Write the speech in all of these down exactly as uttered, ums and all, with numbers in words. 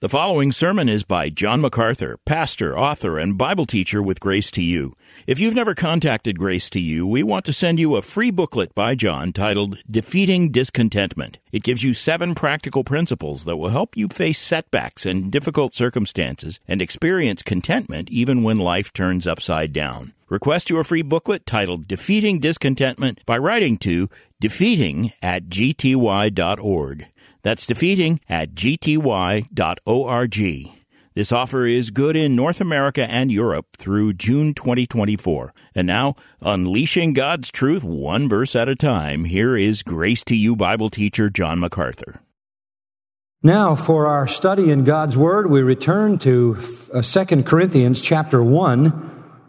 The following sermon is by John MacArthur, pastor, author, and Bible teacher with Grace to You. If you've never contacted Grace to You, we want to send you a free booklet by John titled Defeating Discontentment. It gives you seven practical principles that will help you face setbacks and difficult circumstances and experience contentment even when life turns upside down. Request your free booklet titled Defeating Discontentment by writing to defeating at g t y dot org. That's defeating at g t y dot org. This offer is good in North America and Europe through June twenty twenty-four. And now, unleashing God's truth one verse at a time, here is Grace to You Bible teacher John MacArthur. Now, for our study in God's Word, we return to Second Corinthians chapter one.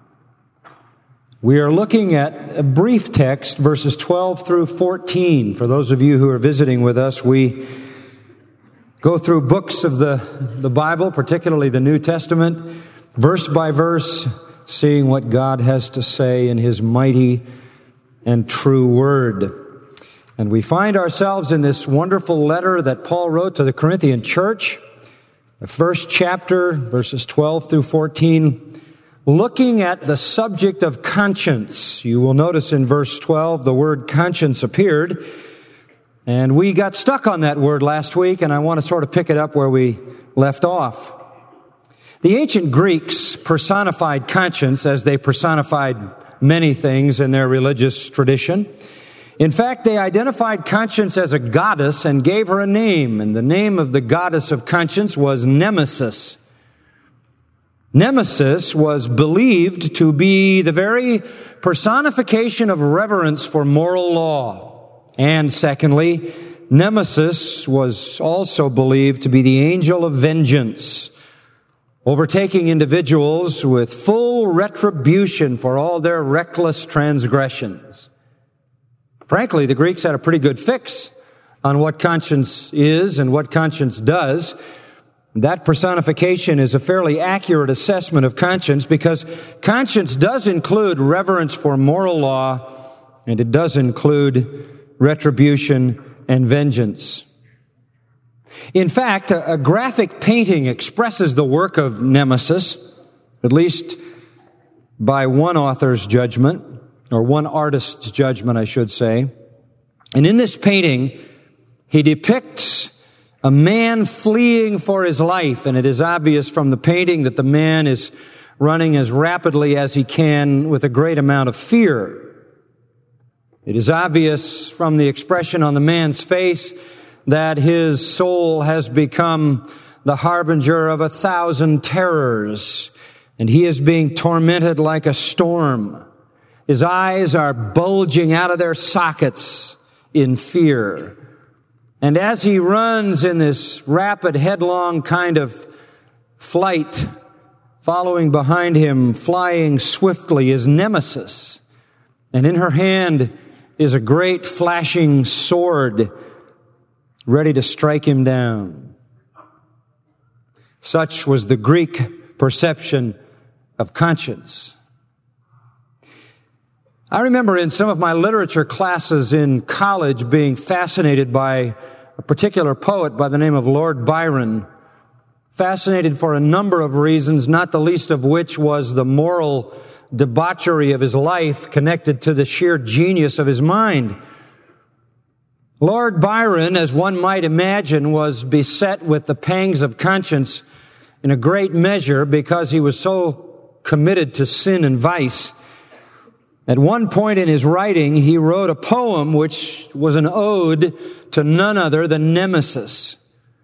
We are looking at a brief text, verses twelve through fourteen. For those of you who are visiting with us, we go through books of the, the Bible, particularly the New Testament, verse by verse, seeing what God has to say in His mighty and true Word. And we find ourselves in this wonderful letter that Paul wrote to the Corinthian church, the first chapter, verses twelve through fourteen, looking at the subject of conscience. You will notice in verse twelve the word conscience appeared. And we got stuck on that word last week, and I want to sort of pick it up where we left off. The ancient Greeks personified conscience as they personified many things in their religious tradition. In fact, they identified conscience as a goddess and gave her a name, and the name of the goddess of conscience was Nemesis. Nemesis was believed to be the very personification of reverence for moral law. And secondly, Nemesis was also believed to be the angel of vengeance, overtaking individuals with full retribution for all their reckless transgressions. Frankly, the Greeks had a pretty good fix on what conscience is and what conscience does. That personification is a fairly accurate assessment of conscience because conscience does include reverence for moral law, and it does include retribution and vengeance. In fact, a, a graphic painting expresses the work of Nemesis, at least by one author's judgment, or one artist's judgment, I should say. And in this painting, he depicts a man fleeing for his life, and it is obvious from the painting that the man is running as rapidly as he can with a great amount of fear. It is obvious from the expression on the man's face that his soul has become the harbinger of a thousand terrors, and he is being tormented like a storm. His eyes are bulging out of their sockets in fear. And as he runs in this rapid, headlong kind of flight, following behind him, flying swiftly, is Nemesis. And in her hand is a great flashing sword ready to strike him down. Such was the Greek perception of conscience. I remember in some of my literature classes in college being fascinated by a particular poet by the name of Lord Byron. Fascinated for a number of reasons, not the least of which was the moral debauchery of his life connected to the sheer genius of his mind. Lord Byron, as one might imagine, was beset with the pangs of conscience in a great measure because he was so committed to sin and vice. At one point in his writing, he wrote a poem which was an ode to none other than Nemesis.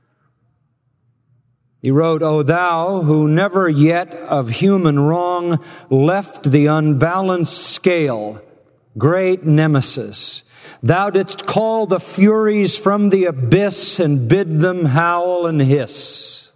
He wrote, "O thou who never yet of human wrong left the unbalanced scale, great Nemesis, thou didst call the furies from the abyss and bid them howl and hiss."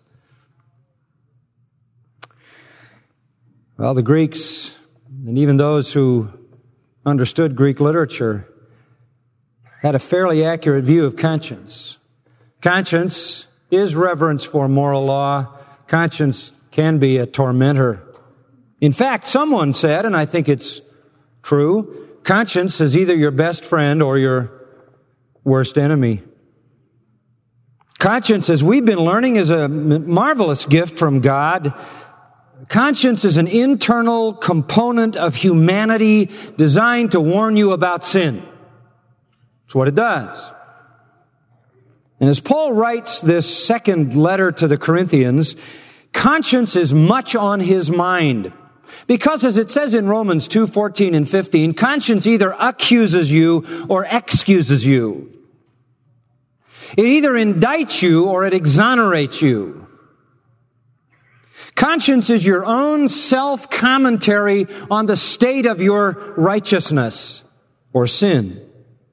Well, the Greeks, and even those who understood Greek literature, had a fairly accurate view of conscience. Conscience is reverence for moral law. Conscience can be a tormentor. In fact, someone said, and I think it's true, conscience is either your best friend or your worst enemy. Conscience, as we've been learning, is a marvelous gift from God. Conscience is an internal component of humanity designed to warn you about sin. That's what it does. And as Paul writes this second letter to the Corinthians, conscience is much on his mind. Because as it says in Romans two fourteen and fifteen, conscience either accuses you or excuses you. It either indicts you or it exonerates you. Conscience is your own self-commentary on the state of your righteousness or sin.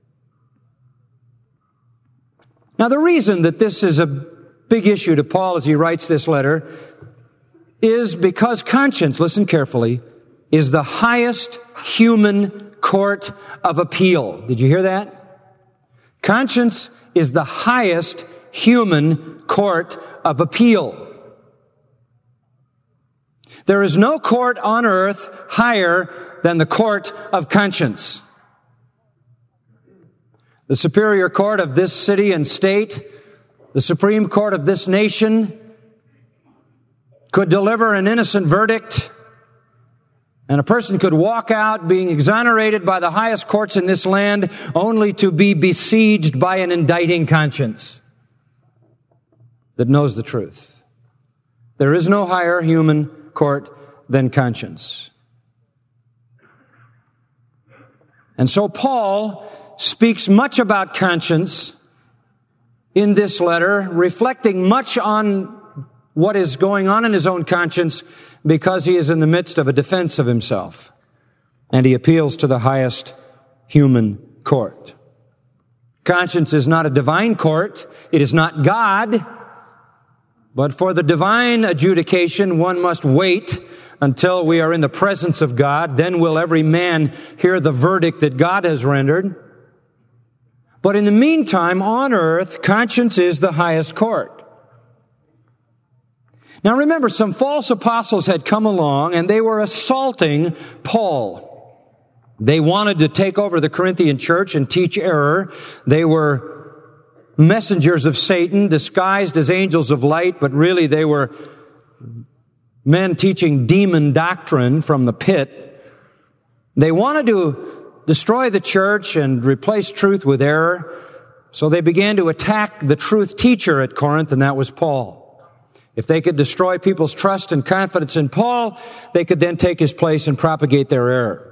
Now, the reason that this is a big issue to Paul as he writes this letter is because conscience, listen carefully, is the highest human court of appeal. Did you hear that? Conscience is the highest human court of appeal. There is no court on earth higher than the court of conscience. The superior court of this city and state, the Supreme Court of this nation, could deliver an innocent verdict, and a person could walk out being exonerated by the highest courts in this land only to be besieged by an indicting conscience that knows the truth. There is no higher human court than conscience. And so Paul speaks much about conscience in this letter, reflecting much on what is going on in his own conscience because he is in the midst of a defense of himself. And he appeals to the highest human court. Conscience is not a divine court. It is not God. But for the divine adjudication, one must wait until we are in the presence of God. Then will every man hear the verdict that God has rendered. But in the meantime, on earth, conscience is the highest court. Now remember, some false apostles had come along and they were assaulting Paul. They wanted to take over the Corinthian church and teach error. They were messengers of Satan disguised as angels of light, but really they were men teaching demon doctrine from the pit. They wanted to destroy the church and replace truth with error. So they began to attack the truth teacher at Corinth, and that was Paul. If they could destroy people's trust and confidence in Paul, they could then take his place and propagate their error.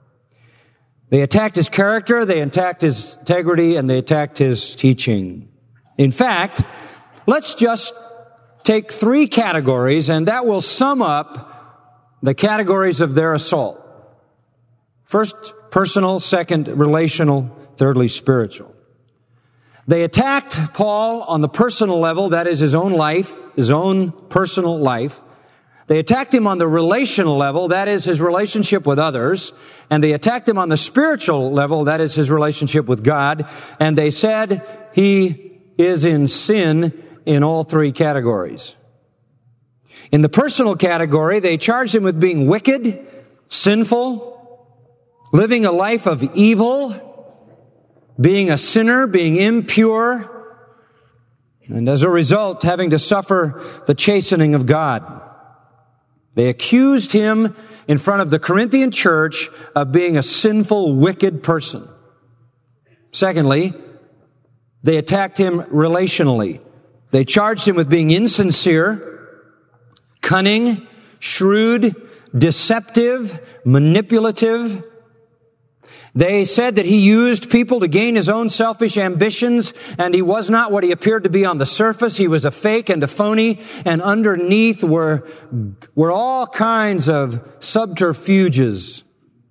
They attacked his character, they attacked his integrity, and they attacked his teaching. In fact, let's just take three categories, and that will sum up the categories of their assault. First, personal. Second, relational. Thirdly, spiritual. They attacked Paul on the personal level, that is his own life, his own personal life. They attacked him on the relational level, that is his relationship with others. And they attacked him on the spiritual level, that is his relationship with God. And they said he is in sin in all three categories. In the personal category, they charged him with being wicked, sinful, living a life of evil, being a sinner, being impure, and as a result, having to suffer the chastening of God. They accused him in front of the Corinthian church of being a sinful, wicked person. Secondly, they attacked him relationally. They charged him with being insincere, cunning, shrewd, deceptive, manipulative. They said that he used people to gain his own selfish ambitions, and he was not what he appeared to be on the surface. He was a fake and a phony, and underneath were, were all kinds of subterfuges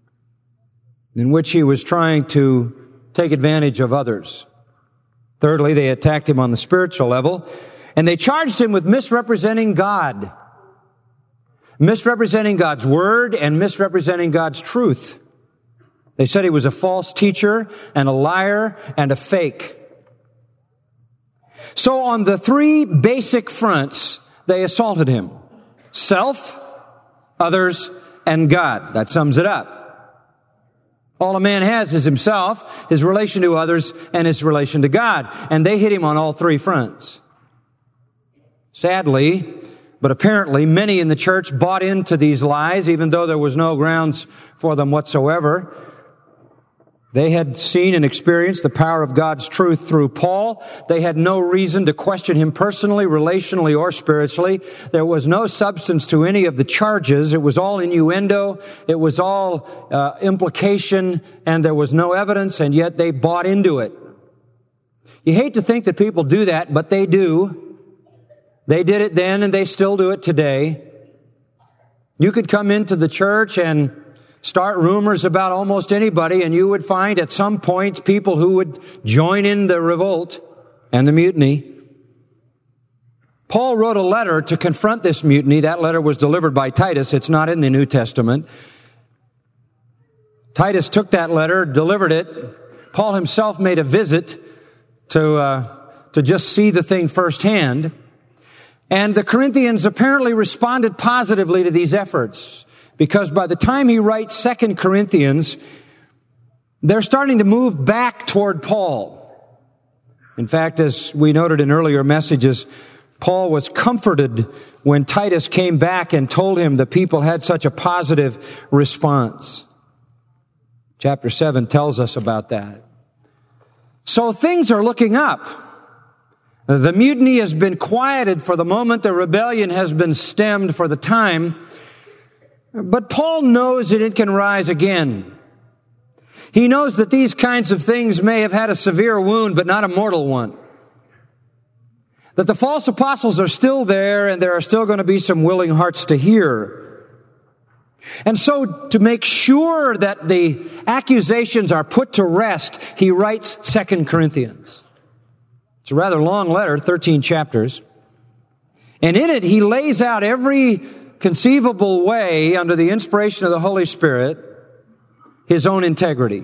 in which he was trying to take advantage of others. Thirdly, they attacked him on the spiritual level, and they charged him with misrepresenting God, misrepresenting God's word, and misrepresenting God's truth. They said he was a false teacher and a liar and a fake. So on the three basic fronts, they assaulted him. Self, others, and God. That sums it up. All a man has is himself, his relation to others, and his relation to God. And they hit him on all three fronts. Sadly, but apparently many in the church bought into these lies, even though there was no grounds for them whatsoever. They had seen and experienced the power of God's truth through Paul. They had no reason to question him personally, relationally, or spiritually. There was no substance to any of the charges. It was all innuendo. It was all uh, implication, and there was no evidence, and yet they bought into it. You hate to think that people do that, but they do. They did it then, and they still do it today. You could come into the church and start rumors about almost anybody, and you would find at some point people who would join in the revolt and the mutiny. Paul wrote a letter to confront this mutiny. That letter was delivered by Titus. It's not in the New Testament. Titus took that letter, delivered it. Paul himself made a visit to uh, to just see the thing firsthand. And the Corinthians apparently responded positively to these efforts, because by the time he writes Second Corinthians, they're starting to move back toward Paul. In fact, as we noted in earlier messages, Paul was comforted when Titus came back and told him the people had such a positive response. Chapter seven tells us about that. So things are looking up. The mutiny has been quieted for the moment. The rebellion has been stemmed for the time. But Paul knows that it can rise again. He knows that these kinds of things may have had a severe wound, but not a mortal one. That the false apostles are still there, and there are still going to be some willing hearts to hear. And so, to make sure that the accusations are put to rest, he writes Second Corinthians. It's a rather long letter, thirteen chapters. And in it, he lays out every conceivable way, under the inspiration of the Holy Spirit, his own integrity.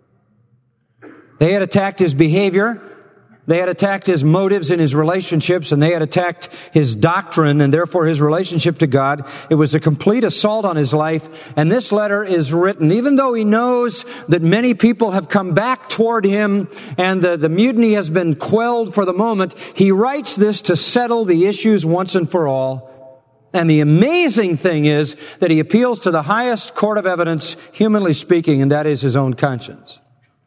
They had attacked his behavior. They had attacked his motives in his relationships, and they had attacked his doctrine and therefore his relationship to God. It was a complete assault on his life, and this letter is written even though he knows that many people have come back toward him and the, the mutiny has been quelled for the moment. He writes this to settle the issues once and for all. And the amazing thing is that he appeals to the highest court of evidence, humanly speaking, and that is his own conscience.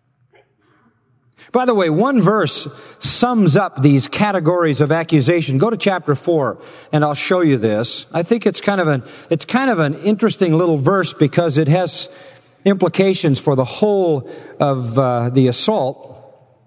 By the way, one verse sums up these categories of accusation. Go to chapter four, and I'll show you this. I think it's kind of an, it's kind of an interesting little verse because it has implications for the whole of uh, the assault.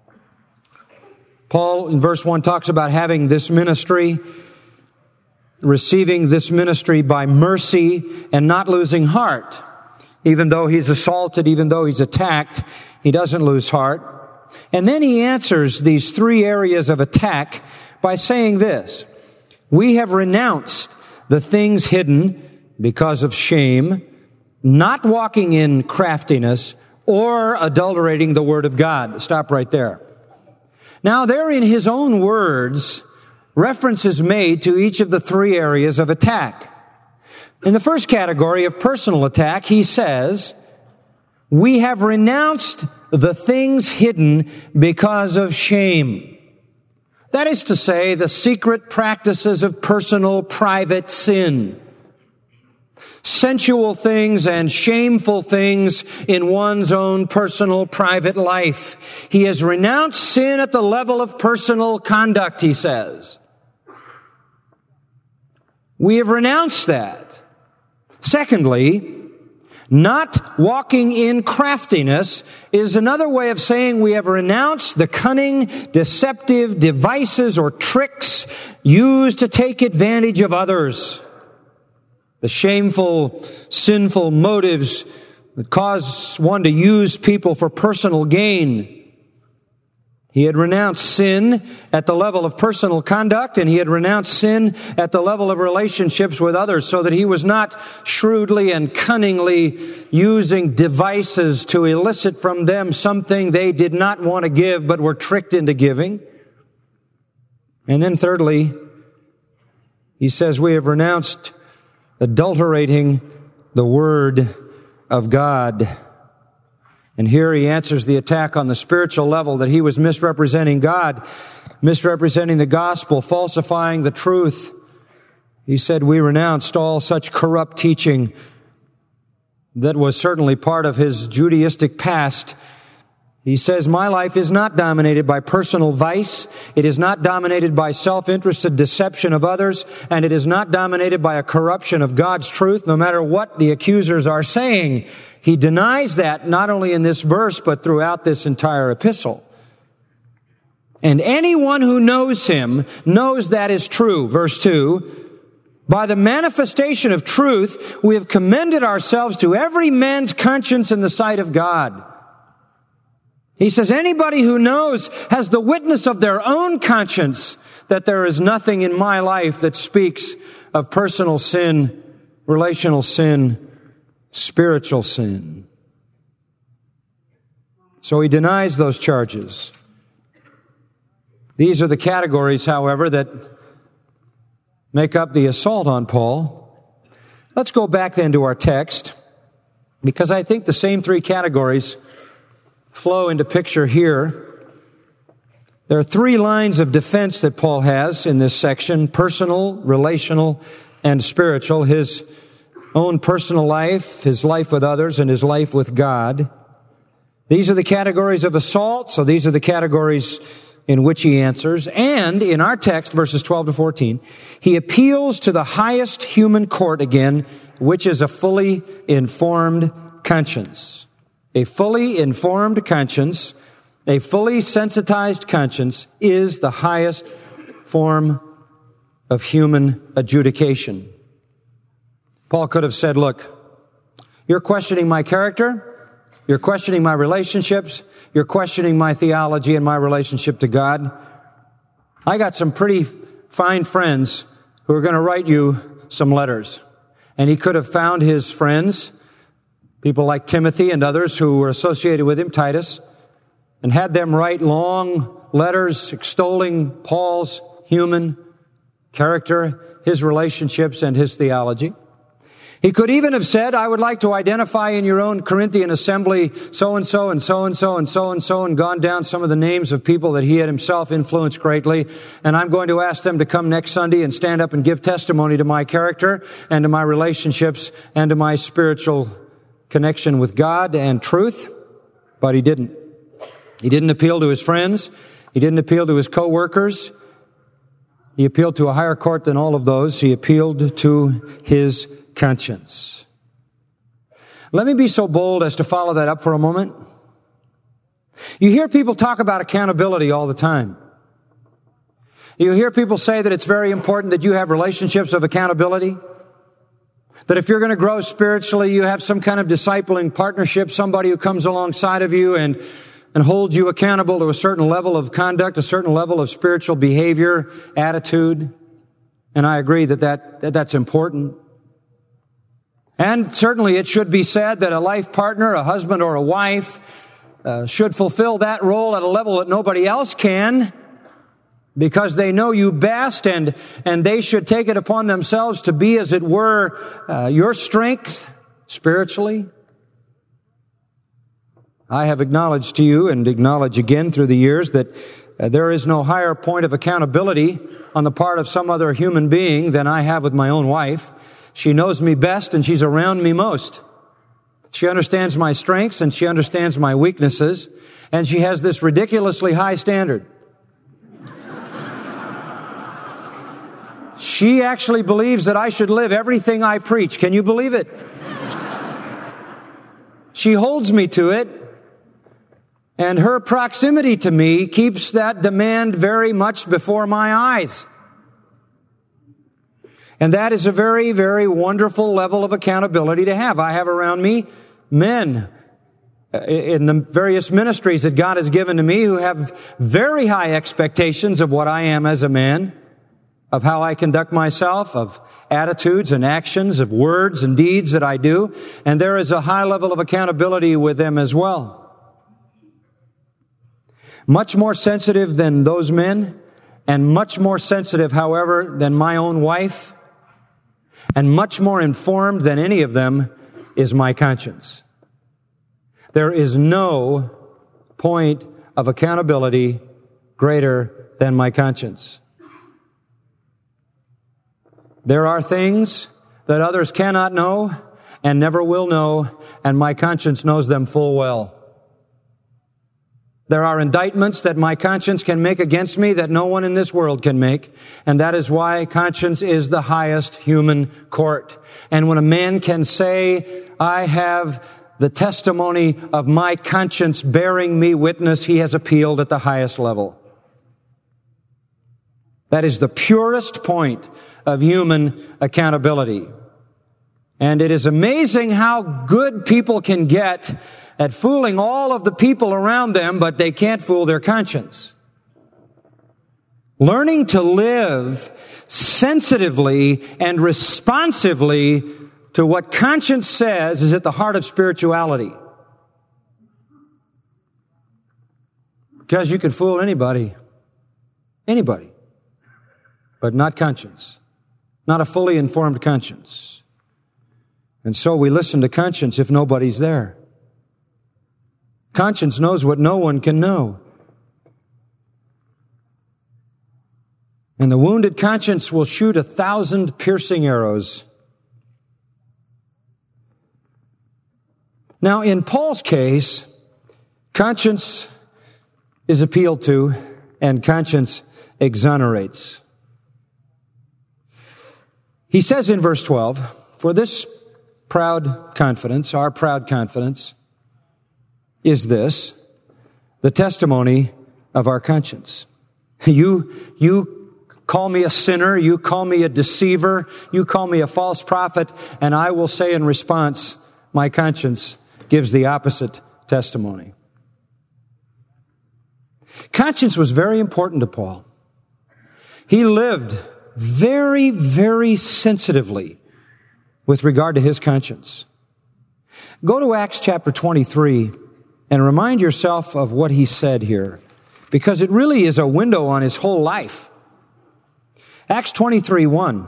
Paul, in verse one, talks about having this ministry, receiving this ministry by mercy and not losing heart. Even though he's assaulted, even though he's attacked, he doesn't lose heart. And then he answers these three areas of attack by saying this: we have renounced the things hidden because of shame, not walking in craftiness or adulterating the word of God. Stop right there. Now, there in his own words, reference is made to each of the three areas of attack. In the first category of personal attack, he says, we have renounced the things hidden because of shame. That is to say, the secret practices of personal, private sin. Sensual things and shameful things in one's own personal, private life. He has renounced sin at the level of personal conduct, he says. We have renounced that. Secondly, not walking in craftiness is another way of saying we have renounced the cunning, deceptive devices or tricks used to take advantage of others. The shameful, sinful motives that cause one to use people for personal gain. He had renounced sin at the level of personal conduct, and he had renounced sin at the level of relationships with others, so that he was not shrewdly and cunningly using devices to elicit from them something they did not want to give but were tricked into giving. And then thirdly, he says we have renounced adulterating the Word of God. And here he answers the attack on the spiritual level that he was misrepresenting God. misrepresenting the gospel, falsifying the truth. He said, we renounced all such corrupt teaching that was certainly part of his Judaistic past. He says, my life is not dominated by personal vice. It is not dominated by self-interested deception of others. And it is not dominated by a corruption of God's truth, no matter what the accusers are saying. He denies that not only in this verse, but throughout this entire epistle. And anyone who knows him knows that is true. Verse two, by the manifestation of truth, we have commended ourselves to every man's conscience in the sight of God. He says anybody who knows has the witness of their own conscience that there is nothing in my life that speaks of personal sin, relational sin, spiritual sin. So he denies those charges. These are the categories, however, that make up the assault on Paul. Let's go back then to our text, because I think the same three categories flow into picture here. There are three lines of defense that Paul has in this section: personal, relational, and spiritual. His own personal life, his life with others, and his life with God. These are the categories of assault, so these are the categories in which he answers. And in our text, verses twelve to fourteen, he appeals to the highest human court again, which is a fully informed conscience. A fully informed conscience, a fully sensitized conscience, is the highest form of human adjudication. Paul could have said, look, you're questioning my character, you're questioning my relationships, you're questioning my theology and my relationship to God. I got some pretty fine friends who are going to write you some letters. And he could have found his friends, people like Timothy and others who were associated with him, Titus, and had them write long letters extolling Paul's human character, his relationships, and his theology. He could even have said, I would like to identify in your own Corinthian assembly so-and-so and so-and-so and so-and-so, and gone down some of the names of people that he had himself influenced greatly. And I'm going to ask them to come next Sunday and stand up and give testimony to my character and to my relationships and to my spiritual connection with God and truth. But he didn't. He didn't appeal to his friends. He didn't appeal to his co-workers. He appealed to a higher court than all of those. He appealed to his conscience. Let me be so bold as to follow that up for a moment. You hear people talk about accountability all the time. You hear people say that it's very important that you have relationships of accountability. That if you're going to grow spiritually, you have some kind of discipling partnership, somebody who comes alongside of you and, and holds you accountable to a certain level of conduct, a certain level of spiritual behavior, attitude. And I agree that, that, that that's important. And certainly it should be said that a life partner, a husband or a wife, uh, should fulfill that role at a level that nobody else can, because they know you best, and, and they should take it upon themselves to be, as it were, uh, your strength spiritually. I have acknowledged to you and acknowledge again through the years that uh, there is no higher point of accountability on the part of some other human being than I have with my own wife. She knows me best and she's around me most. She understands my strengths and she understands my weaknesses, and she has this ridiculously high standard. She actually believes that I should live everything I preach. Can you believe it? She holds me to it, and her proximity to me keeps that demand very much before my eyes. And that is a very, very wonderful level of accountability to have. I have around me men in the various ministries that God has given to me who have very high expectations of what I am as a man, of how I conduct myself, of attitudes and actions, of words and deeds that I do. And there is a high level of accountability with them as well. Much more sensitive than those men, and much more sensitive, however, than my own wife, and much more informed than any of them is my conscience. There is no point of accountability greater than my conscience. There are things that others cannot know and never will know, and my conscience knows them full well. There are indictments that my conscience can make against me that no one in this world can make, and that is why conscience is the highest human court. And when a man can say, I have the testimony of my conscience bearing me witness, he has appealed at the highest level. That is the purest point of human accountability. And it is amazing how good people can get at fooling all of the people around them, but they can't fool their conscience. Learning to live sensitively and responsively to what conscience says is at the heart of spirituality. Because you can fool anybody, anybody, but not conscience, not a fully informed conscience. And so we listen to conscience if nobody's there. Conscience knows what no one can know. And the wounded conscience will shoot a thousand piercing arrows. Now, in Paul's case, conscience is appealed to and conscience exonerates. He says in verse twelve, for this proud confidence, our proud confidence, is this, the testimony of our conscience. You, you call me a sinner, you call me a deceiver, you call me a false prophet, and I will say in response, my conscience gives the opposite testimony. Conscience was very important to Paul. He lived very, very sensitively with regard to his conscience. Go to Acts chapter twenty-three and remind yourself of what he said here, because it really is a window on his whole life. Acts twenty-three one.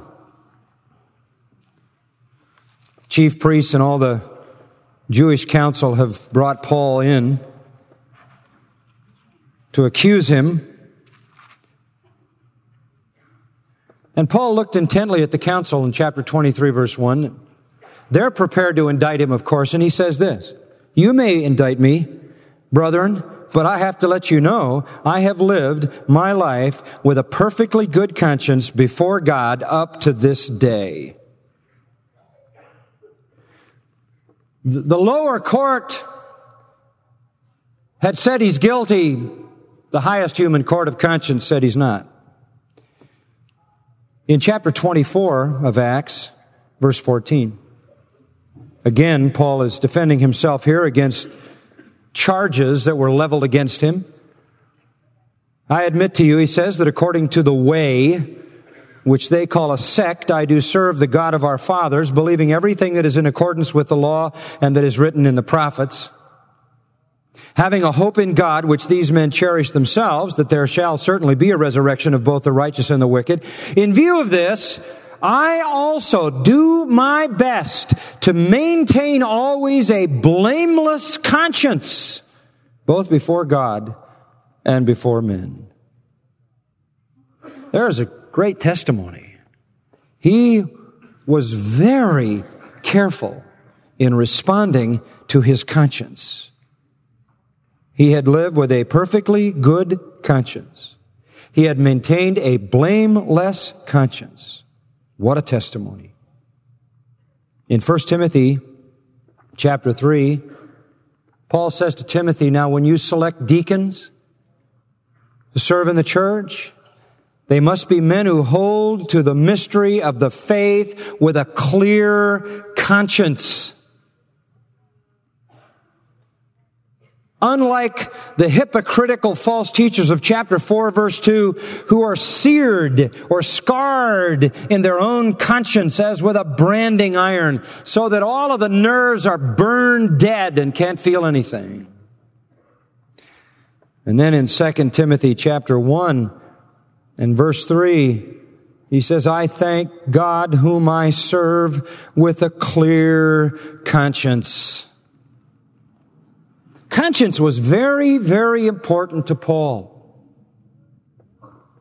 Chief priests and all the Jewish council have brought Paul in to accuse him. And Paul looked intently at the council in chapter twenty-three, verse one. They're prepared to indict him, of course, and he says this, you may indict me, brethren, but I have to let you know I have lived my life with a perfectly good conscience before God up to this day. The lower court had said he's guilty. The highest human court of conscience said he's not. In chapter twenty-four of Acts, verse fourteen, again, Paul is defending himself here against charges that were leveled against him. I admit to you, he says, that according to the way, which they call a sect, I do serve the God of our fathers, believing everything that is in accordance with the law and that is written in the prophets, having a hope in God, which these men cherish themselves, that there shall certainly be a resurrection of both the righteous and the wicked. In view of this, I also do my best to maintain always a blameless conscience, both before God and before men. There is a great testimony. He was very careful in responding to his conscience. He had lived with a perfectly good conscience. He had maintained a blameless conscience. What a testimony. In First Timothy chapter three, Paul says to Timothy, now when you select deacons to serve in the church, they must be men who hold to the mystery of the faith with a clear conscience. Unlike the hypocritical false teachers of chapter four, verse two, who are seared or scarred in their own conscience as with a branding iron, so that all of the nerves are burned dead and can't feel anything. And then in Second Timothy chapter one and verse three, he says, I thank God whom I serve with a clear conscience. Conscience was very, very important to Paul.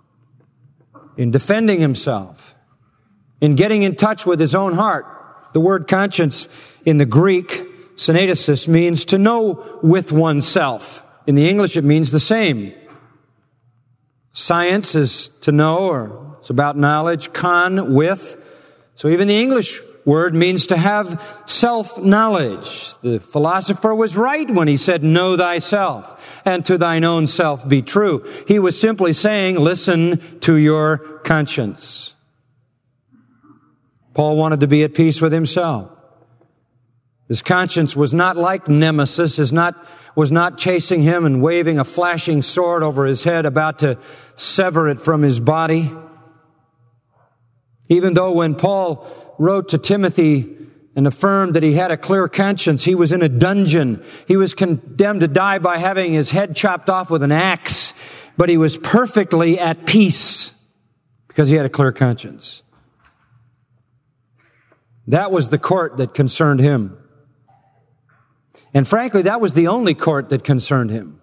in defending himself, in getting in touch with his own heart. The word conscience in the Greek, synedesis, means to know with oneself. In the English, it means the same. Science is to know, or it's about knowledge. Con, with. So even the English word means to have self-knowledge. The philosopher was right when he said, know thyself, and to thine own self be true. He was simply saying, listen to your conscience. Paul wanted to be at peace with himself. His conscience was not like Nemesis, is not, was not chasing him and waving a flashing sword over his head, about to sever it from his body. Even though when Paul wrote to Timothy and affirmed that he had a clear conscience, he was in a dungeon. He was condemned to die by having his head chopped off with an axe, but he was perfectly at peace because he had a clear conscience. That was the court that concerned him. And frankly, that was the only court that concerned him.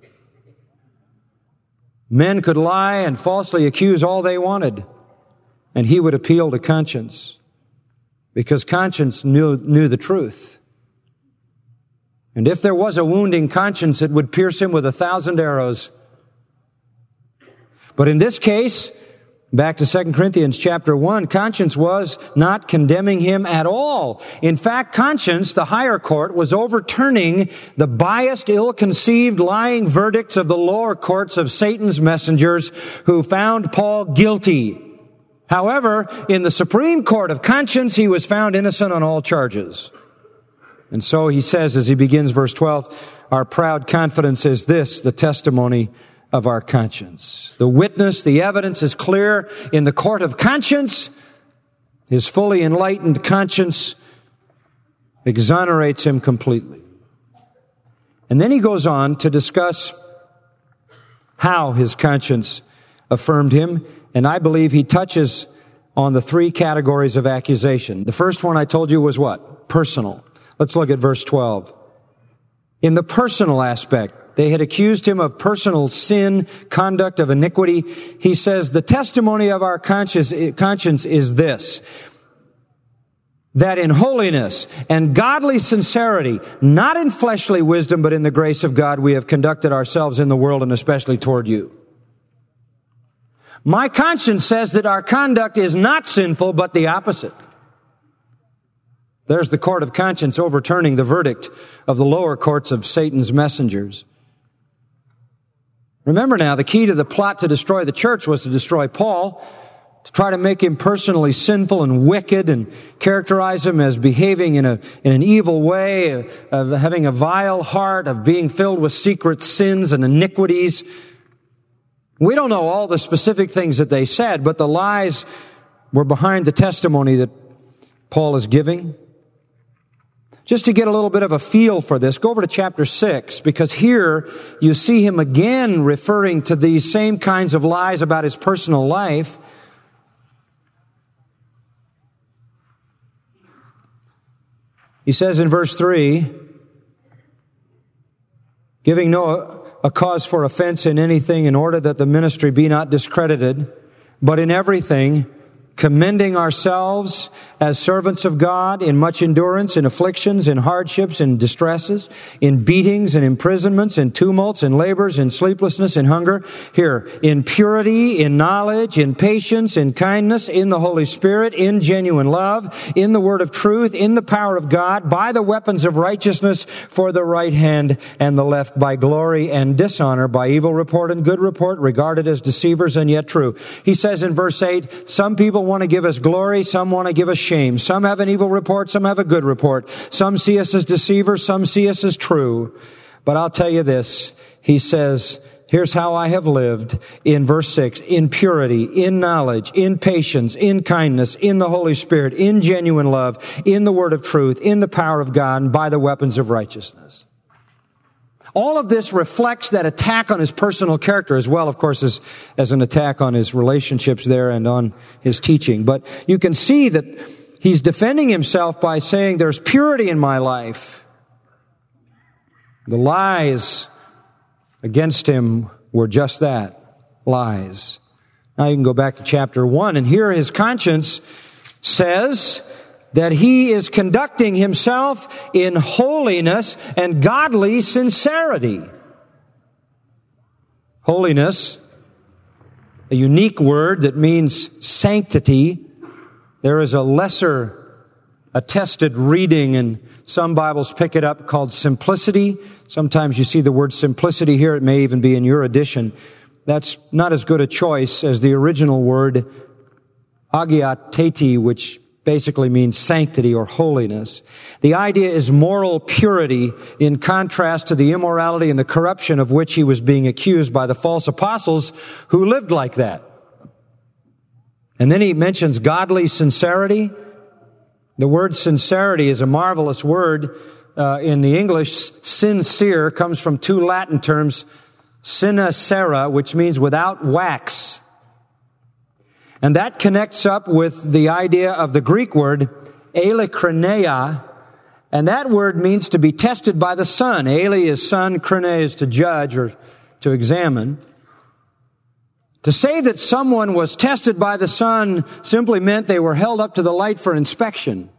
Men could lie and falsely accuse all they wanted, and he would appeal to conscience, because conscience knew, knew the truth. And if there was a wounding conscience, it would pierce him with a thousand arrows. But in this case, back to Second Corinthians chapter one, conscience was not condemning him at all. In fact, conscience, the higher court, was overturning the biased, ill-conceived, lying verdicts of the lower courts of Satan's messengers who found Paul guilty. However, in the Supreme Court of conscience, he was found innocent on all charges. And so he says, as he begins verse twelve, our proud confidence is this, the testimony of our conscience. The witness, the evidence is clear in the court of conscience. His fully enlightened conscience exonerates him completely. And then he goes on to discuss how his conscience affirmed him. And I believe he touches on the three categories of accusation. The first one I told you was what? Personal. Let's look at verse twelve. In the personal aspect, they had accused him of personal sin, conduct of iniquity. He says, the testimony of our conscience, conscience is this, that in holiness and godly sincerity, not in fleshly wisdom, but in the grace of God, we have conducted ourselves in the world, and especially toward you. My conscience says that our conduct is not sinful, but the opposite. There's the court of conscience overturning the verdict of the lower courts of Satan's messengers. Remember now, the key to the plot to destroy the church was to destroy Paul, to try to make him personally sinful and wicked and characterize him as behaving in a in an evil way, of having a vile heart, of being filled with secret sins and iniquities. We don't know all the specific things that they said, but the lies were behind the testimony that Paul is giving. Just to get a little bit of a feel for this, go over to chapter six, because here you see him again referring to these same kinds of lies about his personal life. He says in verse three, giving no a cause for offense in anything, in order that the ministry be not discredited, but in everything commending ourselves as servants of God in much endurance, in afflictions, in hardships, in distresses, in beatings, in imprisonments, in tumults, in labors, in sleeplessness, in hunger. Here, in purity, in knowledge, in patience, in kindness, in the Holy Spirit, in genuine love, in the word of truth, in the power of God, by the weapons of righteousness, for the right hand and the left, by glory and dishonor, by evil report and good report, regarded as deceivers and yet true. He says in verse eight, some people want to give us glory, some want to give us shame. Some have an evil report, some have a good report. Some see us as deceivers, some see us as true. But I'll tell you this, he says, here's how I have lived in verse six, in purity, in knowledge, in patience, in kindness, in the Holy Spirit, in genuine love, in the word of truth, in the power of God, and by the weapons of righteousness. All of this reflects that attack on his personal character as well, of course, as, as an attack on his relationships there and on his teaching. But you can see that he's defending himself by saying there's purity in my life. The lies against him were just that, lies. Now you can go back to chapter one, and here his conscience says that he is conducting himself in holiness and godly sincerity. Holiness, a unique word that means sanctity. There is a lesser attested reading, and some Bibles pick it up, called simplicity. Sometimes you see the word simplicity here. It may even be in your edition. That's not as good a choice as the original word agiateti, which basically means sanctity or holiness. The idea is moral purity in contrast to the immorality and the corruption of which he was being accused by the false apostles who lived like that. And then he mentions godly sincerity. The word sincerity is a marvelous word. Uh, in the English, sincere comes from two Latin terms, sinacera, which means without wax. And that connects up with the idea of the Greek word eilekrineia, and that word means to be tested by the sun. Eile is sun, krine is to judge or to examine. To say that someone was tested by the sun simply meant they were held up to the light for inspection.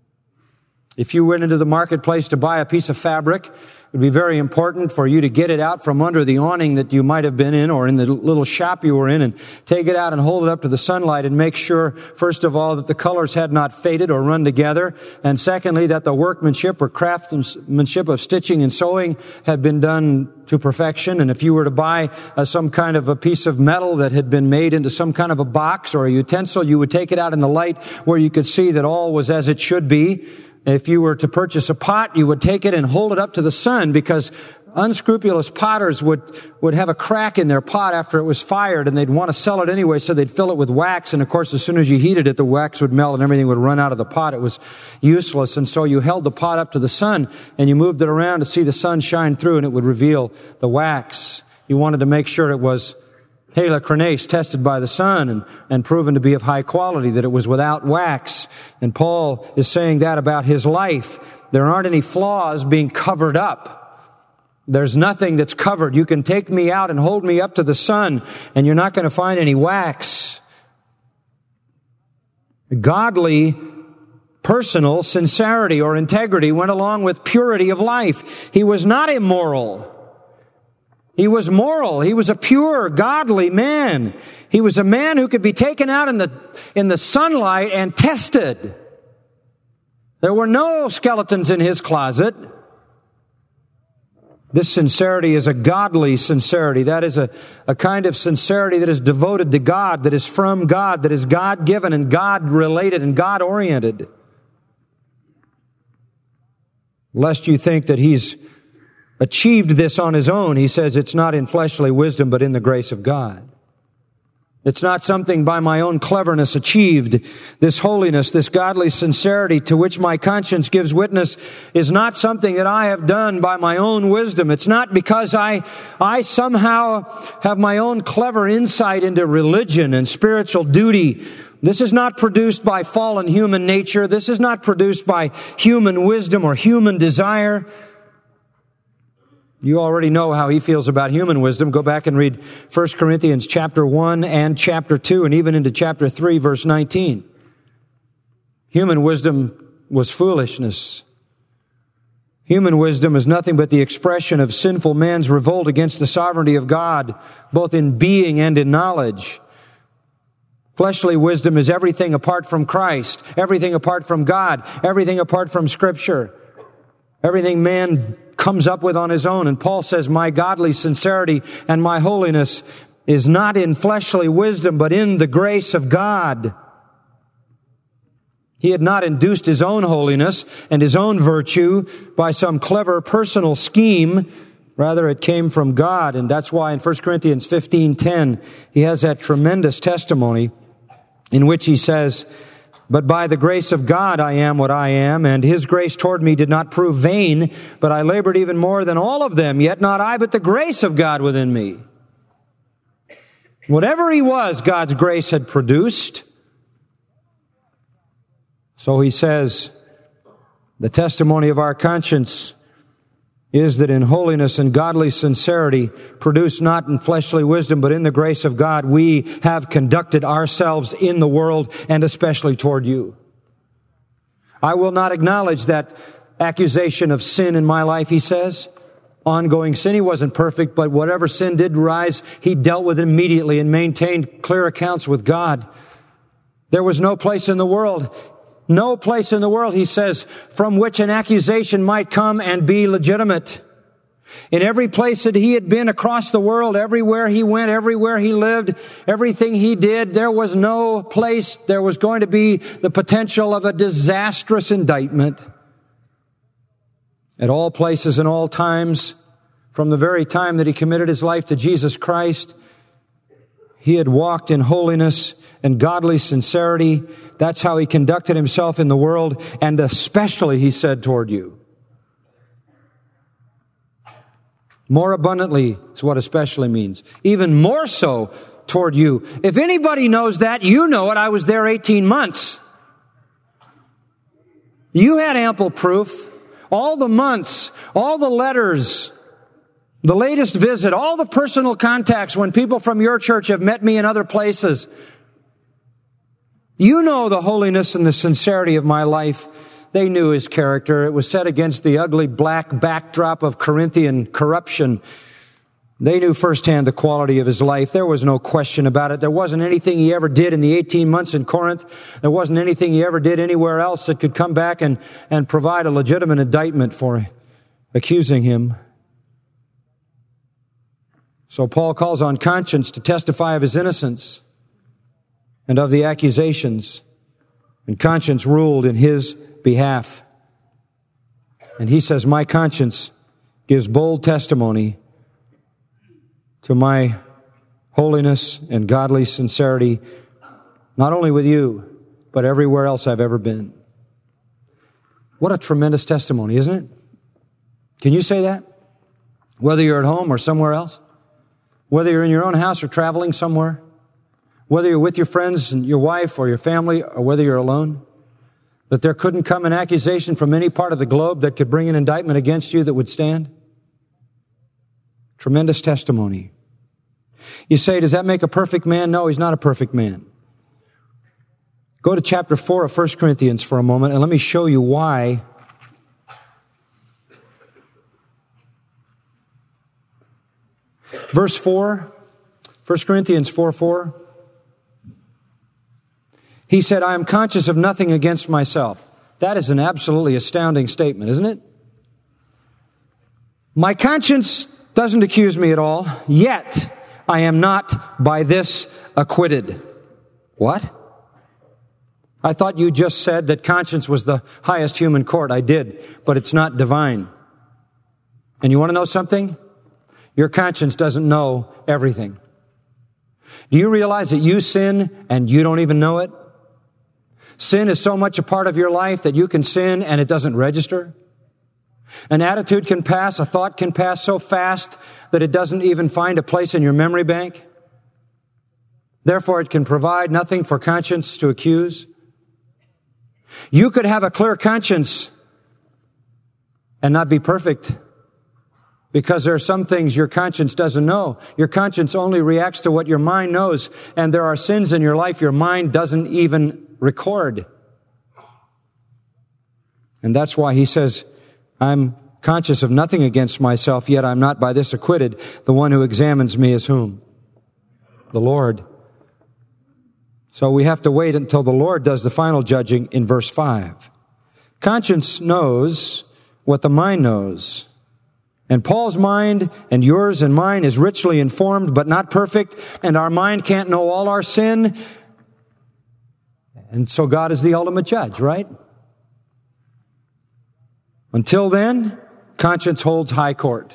If you went into the marketplace to buy a piece of fabric, it would be very important for you to get it out from under the awning that you might have been in or in the little shop you were in and take it out and hold it up to the sunlight and make sure, first of all, that the colors had not faded or run together. And secondly, that the workmanship or craftsmanship of stitching and sewing had been done to perfection. And if you were to buy uh, some kind of a piece of metal that had been made into some kind of a box or a utensil, you would take it out in the light where you could see that all was as it should be. If you were to purchase a pot, you would take it and hold it up to the sun, because unscrupulous potters would, would have a crack in their pot after it was fired, and they'd want to sell it anyway, so they'd fill it with wax. And of course, as soon as you heated it, the wax would melt and everything would run out of the pot. It was useless. And so you held the pot up to the sun and you moved it around to see the sun shine through, and it would reveal the wax. You wanted to make sure it was heilekrineis, tested by the sun and, and proven to be of high quality, that it was without wax. And Paul is saying that about his life. There aren't any flaws being covered up. There's nothing that's covered. You can take me out and hold me up to the sun, and you're not going to find any wax. Godly, personal sincerity or integrity went along with purity of life. He was not immoral. He was moral. He was a pure, godly man. He was a man who could be taken out in the, in the sunlight and tested. There were no skeletons in his closet. This sincerity is a godly sincerity. That is a, a kind of sincerity that is devoted to God, that is from God, that is God-given and God-related and God-oriented. Lest you think that he's achieved this on his own, he says it's not in fleshly wisdom, but in the grace of God. It's not something by my own cleverness achieved. This holiness, this godly sincerity to which my conscience gives witness is not something that I have done by my own wisdom. It's not because I, I somehow have my own clever insight into religion and spiritual duty. This is not produced by fallen human nature. This is not produced by human wisdom or human desire. You already know how he feels about human wisdom. Go back and read First Corinthians chapter one and chapter two and even into chapter three, verse nineteen. Human wisdom was foolishness. Human wisdom is nothing but the expression of sinful man's revolt against the sovereignty of God, both in being and in knowledge. Fleshly wisdom is everything apart from Christ, everything apart from God, everything apart from Scripture, everything man comes up with on his own. And Paul says, my godly sincerity and my holiness is not in fleshly wisdom, but in the grace of God. He had not induced his own holiness and his own virtue by some clever personal scheme. Rather, it came from God. And that's why in First Corinthians fifteen ten, he has that tremendous testimony in which he says, but by the grace of God I am what I am, and his grace toward me did not prove vain, but I labored even more than all of them, yet not I, but the grace of God within me. Whatever he was, God's grace had produced. So he says, the testimony of our conscience is that in holiness and godly sincerity, produced not in fleshly wisdom, but in the grace of God, we have conducted ourselves in the world and especially toward you. I will not acknowledge that accusation of sin in my life, he says. Ongoing sin. He wasn't perfect, but whatever sin did rise, he dealt with it immediately and maintained clear accounts with God. There was no place in the world, no place in the world, he says, from which an accusation might come and be legitimate. In every place that he had been across the world, everywhere he went, everywhere he lived, everything he did, there was no place there was going to be the potential of a disastrous indictment. At all places and all times, from the very time that he committed his life to Jesus Christ, he had walked in holiness and godly sincerity. That's how he conducted himself in the world, and especially, he said, toward you. More abundantly is what especially means. Even more so toward you. If anybody knows that, you know it. I was there eighteen months. You had ample proof. All the months, all the letters, the latest visit, all the personal contacts when people from your church have met me in other places. You know the holiness and the sincerity of my life. They knew his character. It was set against the ugly black backdrop of Corinthian corruption. They knew firsthand the quality of his life. There was no question about it. There wasn't anything he ever did in the eighteen months in Corinth. There wasn't anything he ever did anywhere else that could come back and, and provide a legitimate indictment for accusing him. So Paul calls on conscience to testify of his innocence and of the accusations. And conscience ruled in his behalf. And he says, my conscience gives bold testimony to my holiness and godly sincerity, not only with you, but everywhere else I've ever been. What a tremendous testimony, isn't it? Can you say that? Whether you're at home or somewhere else? Whether you're in your own house or traveling somewhere? Whether you're with your friends and your wife or your family, or whether you're alone? That there couldn't come an accusation from any part of the globe that could bring an indictment against you that would stand? Tremendous testimony. You say, does that make a perfect man? No, he's not a perfect man. Go to chapter four of First Corinthians for a moment, and let me show you why. Verse four, First Corinthians four four. He said, I am conscious of nothing against myself. That is an absolutely astounding statement, isn't it? My conscience doesn't accuse me at all, yet I am not by this acquitted. What? I thought you just said that conscience was the highest human court. I did, but it's not divine. And you want to know something? Your conscience doesn't know everything. Do you realize that you sin and you don't even know it? Sin is so much a part of your life that you can sin and it doesn't register. An attitude can pass, a thought can pass so fast that it doesn't even find a place in your memory bank. Therefore, it can provide nothing for conscience to accuse. You could have a clear conscience and not be perfect, because there are some things your conscience doesn't know. Your conscience only reacts to what your mind knows, and there are sins in your life your mind doesn't even record. And that's why he says, I'm conscious of nothing against myself, yet I'm not by this acquitted. The one who examines me is whom? The Lord. So we have to wait until the Lord does the final judging in verse five. Conscience knows what the mind knows. And Paul's mind and yours and mine is richly informed, but not perfect. And our mind can't know all our sin. And so God is the ultimate judge, right? Until then, conscience holds high court.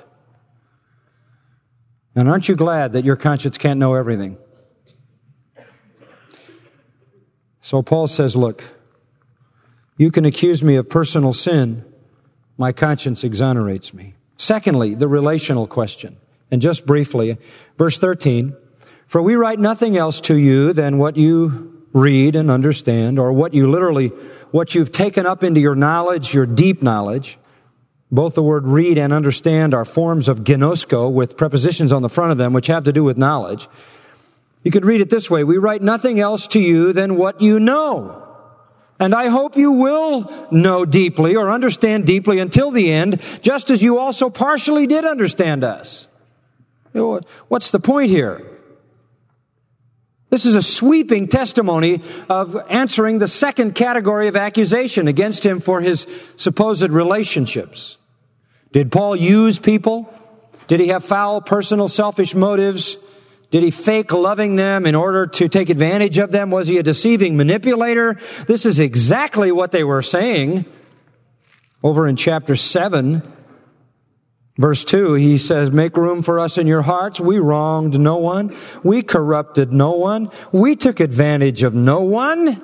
And aren't you glad that your conscience can't know everything? So Paul says, look, you can accuse me of personal sin. My conscience exonerates me. Secondly, the relational question. And just briefly, verse thirteen, for we write nothing else to you than what you read and understand, or what you literally, what you've taken up into your knowledge, your deep knowledge. Both the word read and understand are forms of ginosko with prepositions on the front of them which have to do with knowledge. You could read it this way: we write nothing else to you than what you know. And I hope you will know deeply or understand deeply until the end, just as you also partially did understand us. What's the point here? This is a sweeping testimony of answering the second category of accusation against him for his supposed relationships. Did Paul use people? Did he have foul, personal, selfish motives? Did he fake loving them in order to take advantage of them? Was he a deceiving manipulator? This is exactly what they were saying. Over in chapter seven, verse two, he says, make room for us in your hearts. We wronged no one. We corrupted no one. We took advantage of no one.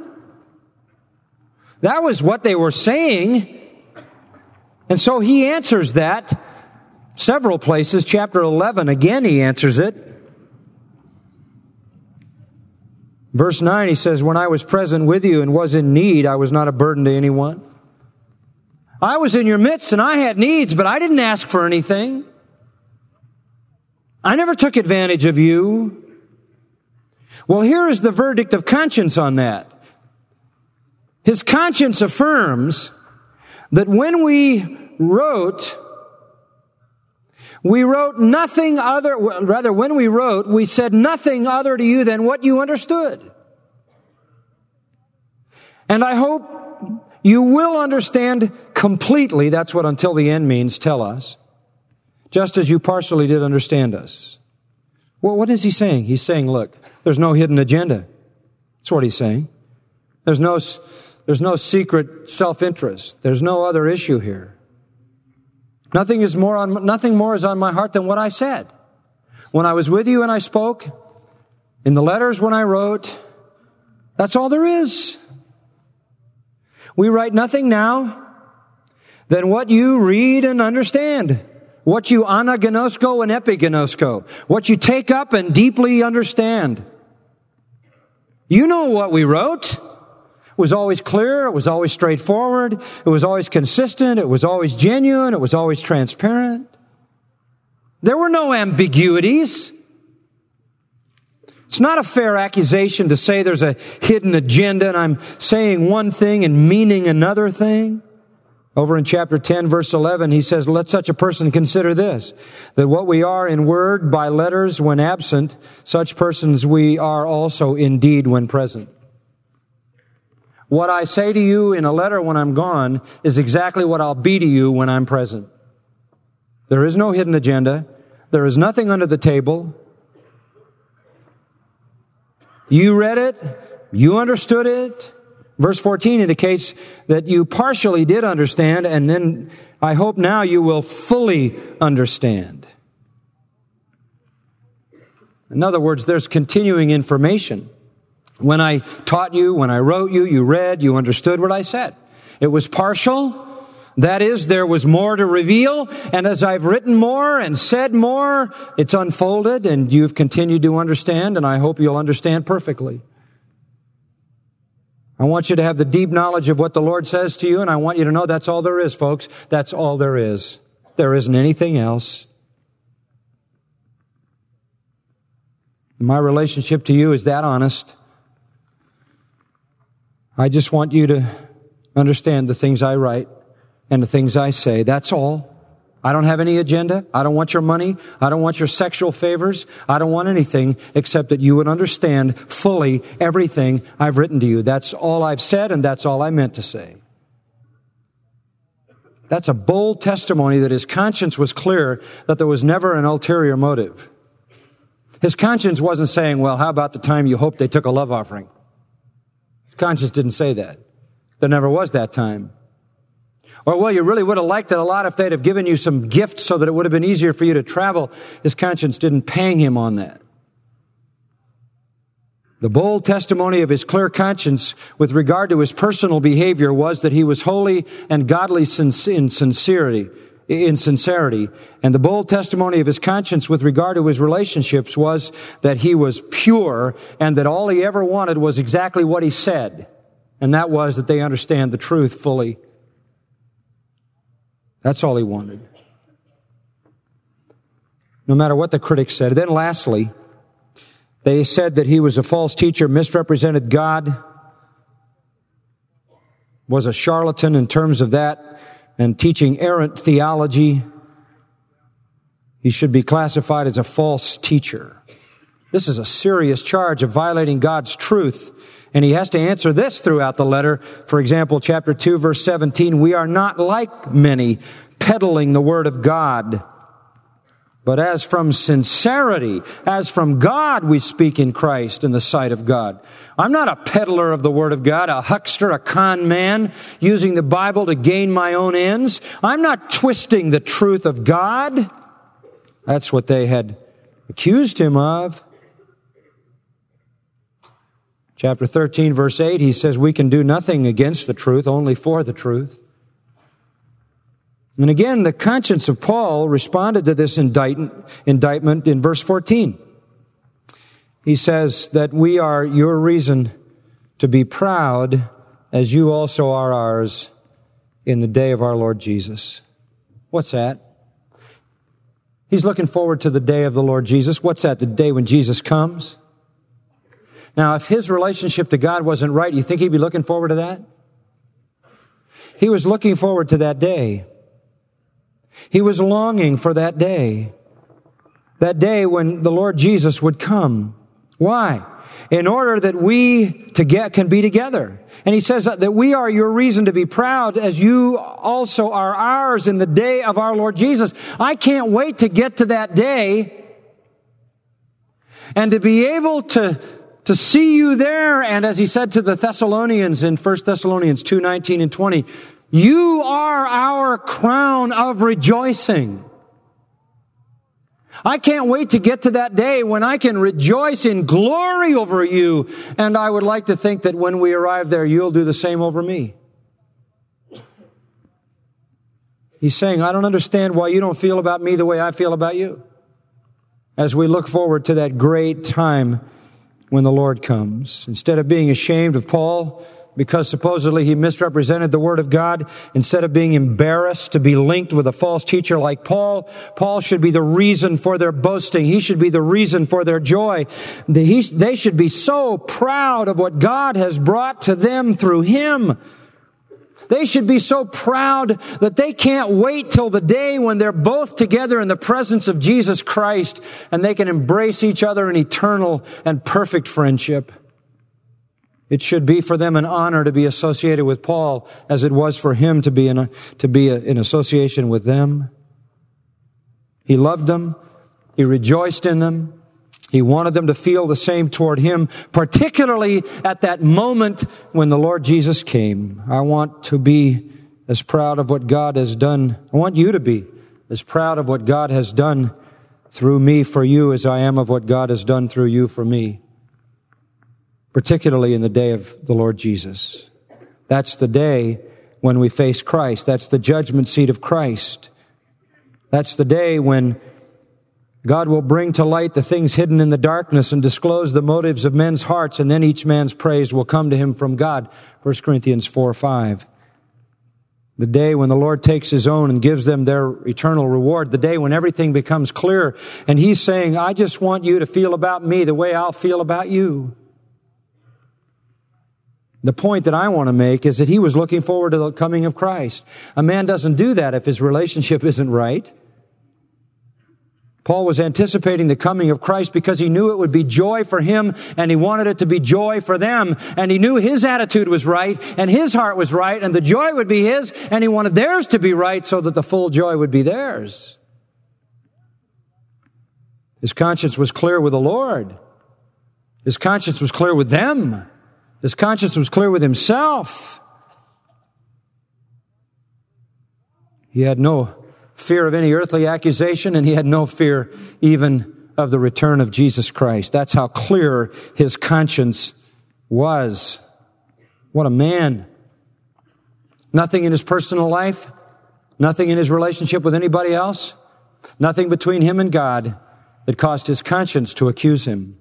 That was what they were saying. And so he answers that several places. Chapter eleven, again, he answers it. Verse nine, he says, when I was present with you and was in need, I was not a burden to anyone. I was in your midst and I had needs, but I didn't ask for anything. I never took advantage of you. Well, here is the verdict of conscience on that. His conscience affirms that when we wrote, we wrote nothing other, rather when we wrote, we said nothing other to you than what you understood. And I hope you will understand completely, that's what until the end means, tell us, just as you partially did understand us. Well, what is he saying? He's saying, look, there's no hidden agenda. That's what he's saying. There's no, there's no secret self-interest. There's no other issue here. Nothing is more on, nothing more is on my heart than what I said. When I was with you and I spoke, in the letters when I wrote, that's all there is. We write nothing now than what you read and understand. What you anaginosko and epiginosko. What you take up and deeply understand. You know what we wrote. It was always clear. It was always straightforward. It was always consistent. It was always genuine. It was always transparent. There were no ambiguities. It's not a fair accusation to say there's a hidden agenda and I'm saying one thing and meaning another thing. Over in chapter ten, verse eleven, he says, let such a person consider this, that what we are in word by letters when absent, such persons we are also in deed when present. What I say to you in a letter when I'm gone is exactly what I'll be to you when I'm present. There is no hidden agenda. There is nothing under the table. You read it. You understood it. Verse fourteen indicates that you partially did understand, and then I hope now you will fully understand. In other words, there's continuing information. When I taught you, when I wrote you, you read, you understood what I said. It was partial. That is, there was more to reveal. And as I've written more and said more, it's unfolded and you've continued to understand, and I hope you'll understand perfectly. I want you to have the deep knowledge of what the Lord says to you, and I want you to know that's all there is, folks. That's all there is. There isn't anything else. My relationship to you is that honest. I just want you to understand the things I write and the things I say. That's all. I don't have any agenda. I don't want your money. I don't want your sexual favors. I don't want anything except that you would understand fully everything I've written to you. That's all I've said, and that's all I meant to say. That's a bold testimony that his conscience was clear, that there was never an ulterior motive. His conscience wasn't saying, well, how about the time you hoped they took a love offering? His conscience didn't say that. There never was that time. Or, well, you really would have liked it a lot if they'd have given you some gifts so that it would have been easier for you to travel. His conscience didn't pang him on that. The bold testimony of his clear conscience with regard to his personal behavior was that he was holy and godly in sincerity, in sincerity. And the bold testimony of his conscience with regard to his relationships was that he was pure and that all he ever wanted was exactly what he said. And that was that they understand the truth fully. That's all he wanted. No matter what the critics said. Then lastly, they said that he was a false teacher, misrepresented God, was a charlatan in terms of that, and teaching errant theology. He should be classified as a false teacher. This is a serious charge of violating God's truth, and he has to answer this throughout the letter. For example, chapter two, verse seventeen, we are not like many peddling the word of God, but as from sincerity, as from God, we speak in Christ in the sight of God. I'm not a peddler of the Word of God, a huckster, a con man, using the Bible to gain my own ends. I'm not twisting the truth of God. That's what they had accused him of. Chapter thirteen, verse eight, he says, we can do nothing against the truth, only for the truth. And again, the conscience of Paul responded to this indictment, indictment in verse fourteen. He says that we are your reason to be proud, as you also are ours in the day of our Lord Jesus. What's that? He's looking forward to the day of the Lord Jesus. What's that? The day when Jesus comes? Now, if his relationship to God wasn't right, you think he'd be looking forward to that? He was looking forward to that day. He was longing for that day. That day when the Lord Jesus would come. Why? In order that we to get, can be together. And he says that we are your reason to be proud, as you also are ours in the day of our Lord Jesus. I can't wait to get to that day and to be able to, to see you there. And as he said to the Thessalonians in First Thessalonians two, nineteen and twenty, you are our crown of rejoicing. I can't wait to get to that day when I can rejoice in glory over you. And I would like to think that when we arrive there, you'll do the same over me. He's saying, I don't understand why you don't feel about me the way I feel about you. As we look forward to that great time when the Lord comes. Instead of being ashamed of Paul, because supposedly he misrepresented the Word of God, instead of being embarrassed to be linked with a false teacher like Paul, Paul should be the reason for their boasting. He should be the reason for their joy. They should be so proud of what God has brought to them through him. They should be so proud that they can't wait till the day when they're both together in the presence of Jesus Christ and they can embrace each other in eternal and perfect friendship. It should be for them an honor to be associated with Paul, as it was for him to be in, a, to be a, in association with them. He loved them. He rejoiced in them. He wanted them to feel the same toward him, particularly at that moment when the Lord Jesus came. I want to be as proud of what God has done. I want you to be as proud of what God has done through me for you as I am of what God has done through you for me. Particularly in the day of the Lord Jesus. That's the day when we face Christ. That's the judgment seat of Christ. That's the day when God will bring to light the things hidden in the darkness and disclose the motives of men's hearts, and then each man's praise will come to him from God. First Corinthians four five. The day when the Lord takes his own and gives them their eternal reward. The day when everything becomes clear. And he's saying, I just want you to feel about me the way I'll feel about you. The point that I want to make is that he was looking forward to the coming of Christ. A man doesn't do that if his relationship isn't right. Paul was anticipating the coming of Christ because he knew it would be joy for him, and he wanted it to be joy for them. And he knew his attitude was right, and his heart was right, and the joy would be his, and he wanted theirs to be right so that the full joy would be theirs. His conscience was clear with the Lord. His conscience was clear with them. His conscience was clear with himself. He had no fear of any earthly accusation, and he had no fear even of the return of Jesus Christ. That's how clear his conscience was. What a man. Nothing in his personal life, nothing in his relationship with anybody else, nothing between him and God that caused his conscience to accuse him.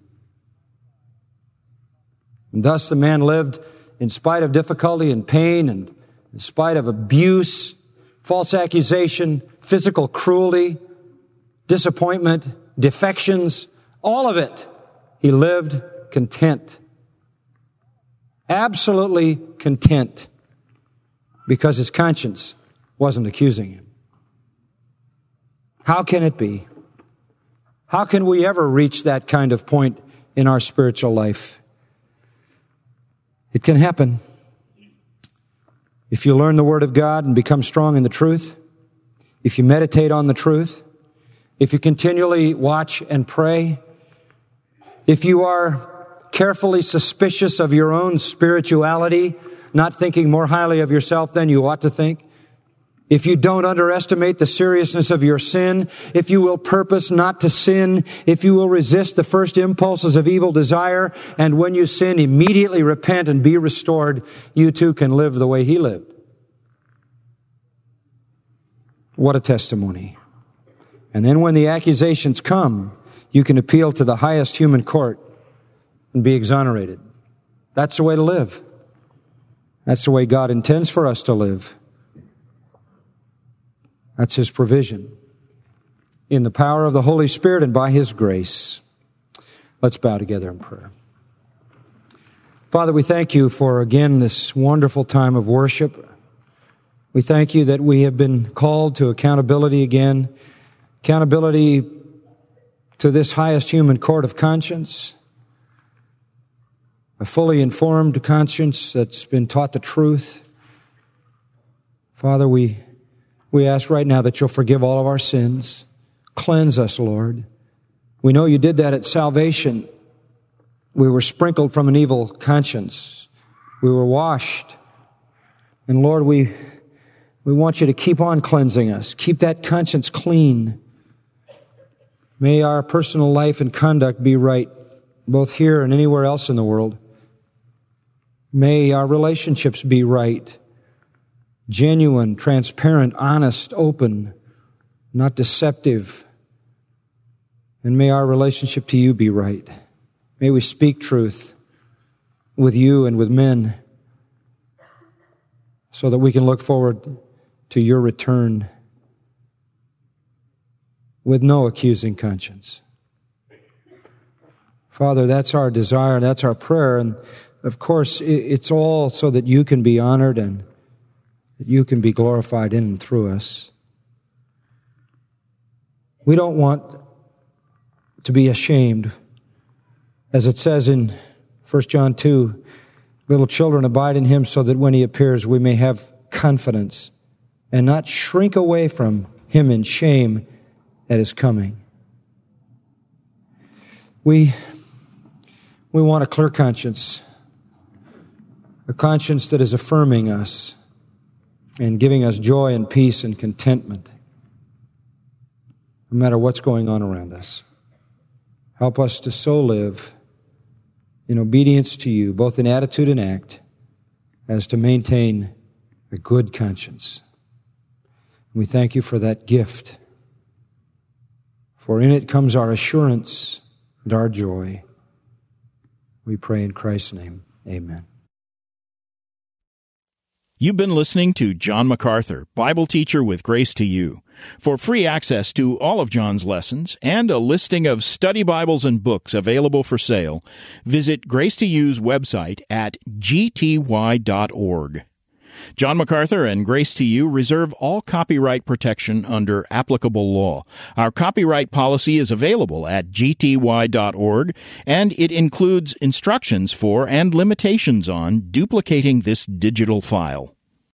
And thus the man lived in spite of difficulty and pain and in spite of abuse false accusation, physical cruelty, disappointment, defections, all of it, he lived content. Absolutely content, because his conscience wasn't accusing him. How can it be? How can we ever reach that kind of point in our spiritual life? It can happen if you learn the Word of God and become strong in the truth, if you meditate on the truth, if you continually watch and pray, if you are carefully suspicious of your own spirituality, not thinking more highly of yourself than you ought to think, if you don't underestimate the seriousness of your sin, if you will purpose not to sin, if you will resist the first impulses of evil desire, and when you sin, immediately repent and be restored, you too can live the way he lived. What a testimony. And then when the accusations come, you can appeal to the highest human court and be exonerated. That's the way to live. That's the way God intends for us to live. That's his provision. In the power of the Holy Spirit and by his grace. Let's bow together in prayer. Father, we thank you for, again, this wonderful time of worship. We thank you that we have been called to accountability again. Accountability to this highest human court of conscience. A fully informed conscience that's been taught the truth. Father, we We ask right now that you'll forgive all of our sins. Cleanse us, Lord. We know you did that at salvation. We were sprinkled from an evil conscience. We were washed. And Lord, we, we want you to keep on cleansing us. Keep that conscience clean. May our personal life and conduct be right, both here and anywhere else in the world. May our relationships be right. Genuine, transparent, honest, open, not deceptive. And may our relationship to you be right. May we speak truth with you and with men so that we can look forward to your return with no accusing conscience. Father, that's our desire, that's our prayer, and of course it's all so that you can be honored and that you can be glorified in and through us. We don't want to be ashamed. As it says in First John two, little children, abide in him so that when he appears we may have confidence and not shrink away from him in shame at his coming. We, we want a clear conscience, a conscience that is affirming us and giving us joy and peace and contentment, no matter what's going on around us. Help us to so live in obedience to you, both in attitude and act, as to maintain a good conscience. We thank you for that gift, for in it comes our assurance and our joy. We pray in Christ's name. Amen. You've been listening to John MacArthur, Bible teacher with Grace to You. For free access to all of John's lessons and a listing of study Bibles and books available for sale, visit Grace to You's website at g t y dot org. John MacArthur and Grace to You reserve all copyright protection under applicable law. Our copyright policy is available at g t y dot org, and it includes instructions for and limitations on duplicating this digital file.